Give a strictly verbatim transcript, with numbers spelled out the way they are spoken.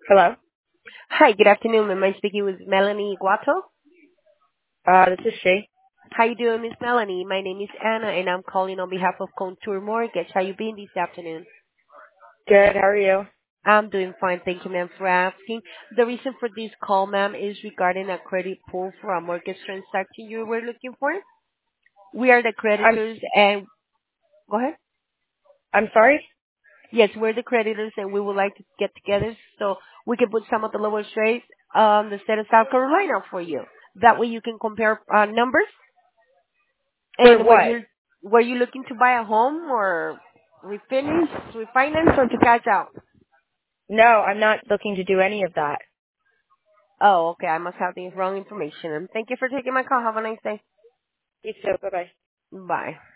Hello. Hi, good afternoon. Am I speaking with Melanie Guato? Uh, this is she. How you doing, Miss Melanie? My name is Anna, and I'm calling on behalf of Contour Mortgage. How you been this afternoon? Good. How are you? I'm doing fine. Thank you, ma'am, for asking. The reason for this call, ma'am, is regarding a credit pull for a mortgage transaction you were looking for. We are the I'm creditors, and go ahead. I'm sorry. Yes, we're the creditors, and we would like to get together so we can put some of the lowest rates on the state of South Carolina for you. That way you can compare uh, numbers. For And were what? you were you looking to buy a home or refinish, refinance, or to cash out? No, I'm not looking to do any of that. Oh, okay. I must have the wrong information. And thank you for taking my call. Have a nice day. You too. Bye bye. Bye.